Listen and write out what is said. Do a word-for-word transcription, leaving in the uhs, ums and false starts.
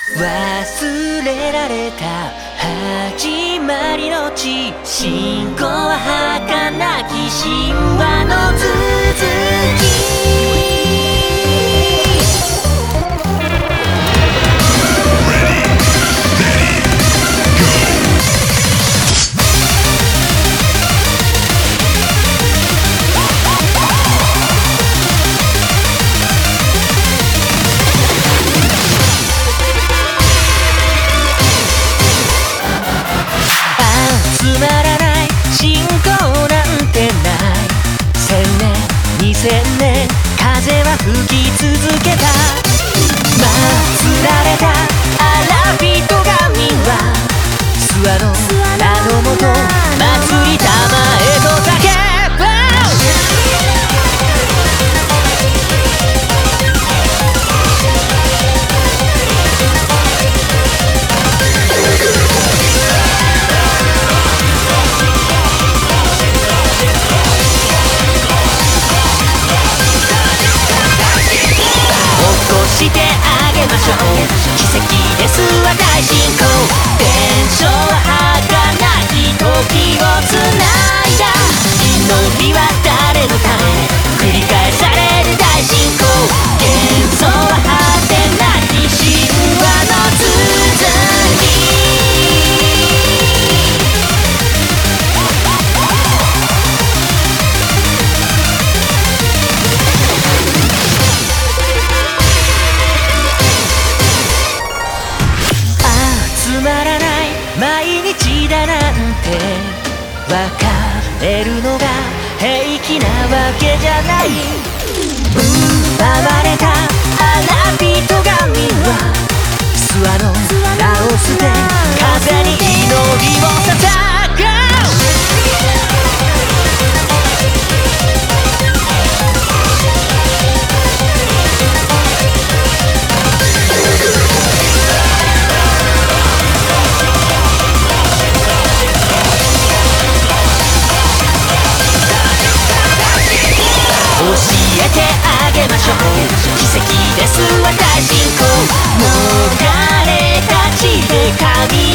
忘れられた始まりの地、信仰は儚き神話の続き。つまらない信仰なんてない。千年二千年風は吹き続けた。祀られたアラビト神は諏訪の名のもと祭り玉へと叫ぶ。してあげましょう。奇跡ですわ大信仰。伝承は儚き時をつないだ。祈りは誰のため繰り返される大信仰。幻想は果てなき神話の続き。つまらない毎日だなんて別れるのが平気なわけじゃない。奪われたアラビト神は諏訪の名を捨て風に祈りを捧ぐ。教えてあげましょう。奇跡ですわ大信仰。逃れた地で神